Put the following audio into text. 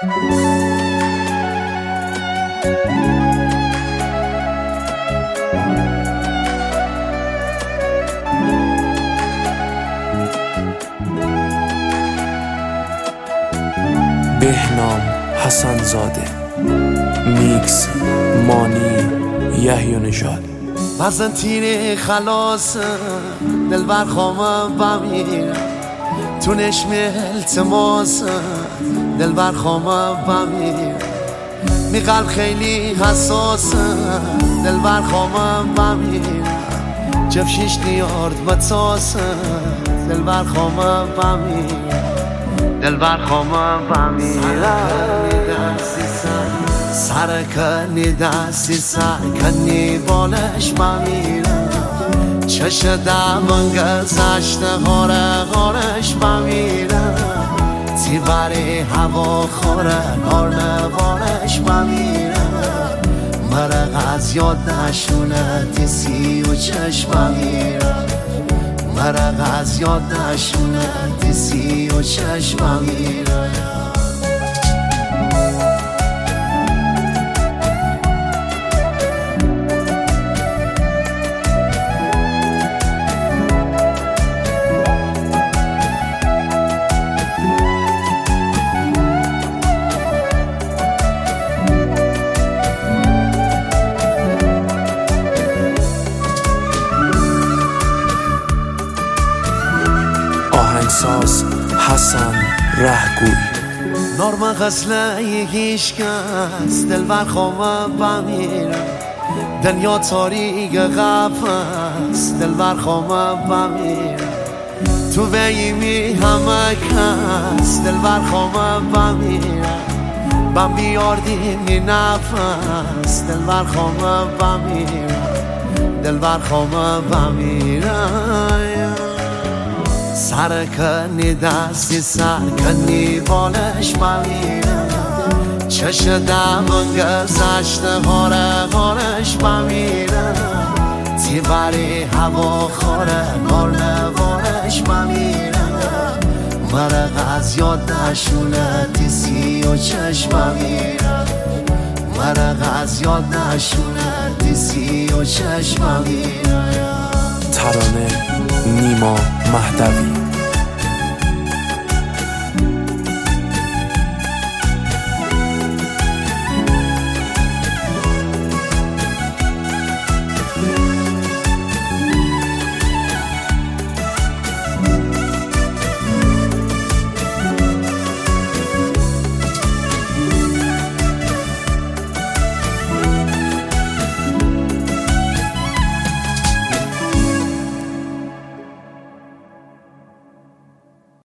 بهنام حسن زاده، میکس مانی یحیی نژاد. بزنتین خلاص دلبر خوامم بمیرم، تو نشم التماس دلبر خوامم بمیرم، می قلب خیلی حساس دلبر خوامم بمیرم، جفشیش نیارد متاس دلبر خوامم بمیرم، دلبر خوامم بمیرم، سرکنی دستی سرکنی بالش بمیرم، چش دمون گذشته غاره غارش بمیرم، تیوری هوا خوره کار نوارش بمیرم، مرق از یاد نشونه دیسی و چشم بمیرم، مرق از یاد نشونه دیسی و چشم بمیرم. آهنگساز حسن رهگوی. نرم غزله هیچ کس دلبر خوامم بمیرم، دنیا تاریک قفس دلبر خوامم بمیرم، تو ویمی همه کس دلبر خوامم بمیرم، بم بیاردیم می نفس دلبر خوامم بمیرم، دلبر خوامم بمیرم، سرکنی دستی سرکنی بالش بمیرم، چش دمون گذشته غاره غارش بمیرم، تیوری هوا خوره کار نوارش بمیرم، مرق از یاد نشونه دیسی و چشم بمیرم، مرق از یاد نشونه دیسی و چشم بمیرم. ترانه نیما مهدوی.